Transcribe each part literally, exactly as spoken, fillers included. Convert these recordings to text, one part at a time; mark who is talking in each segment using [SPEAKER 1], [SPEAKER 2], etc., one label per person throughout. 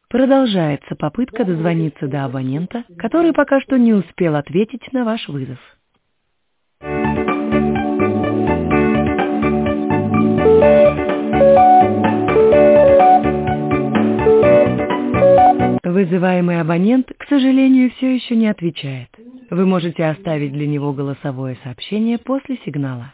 [SPEAKER 1] Продолжается попытка дозвониться до абонента, который пока что не успел ответить на ваш вызов. Вызываемый абонент, к сожалению, все еще не отвечает. Вы можете оставить для него голосовое сообщение после сигнала.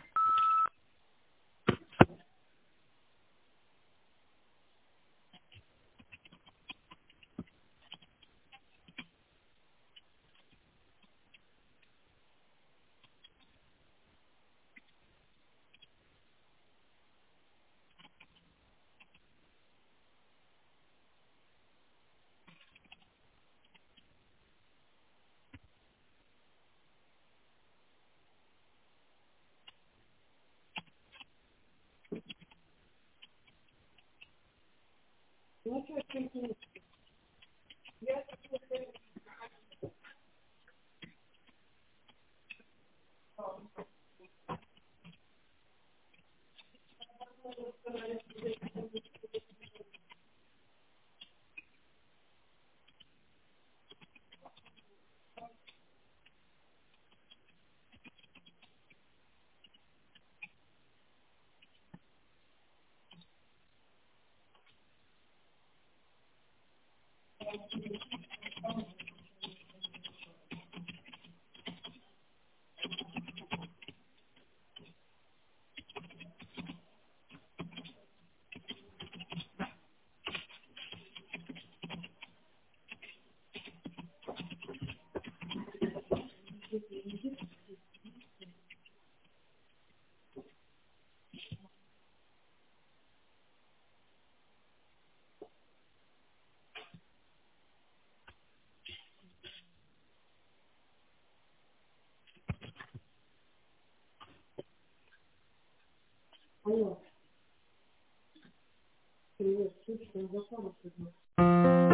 [SPEAKER 1] Алло. Привет, слушай, я запала сегодня.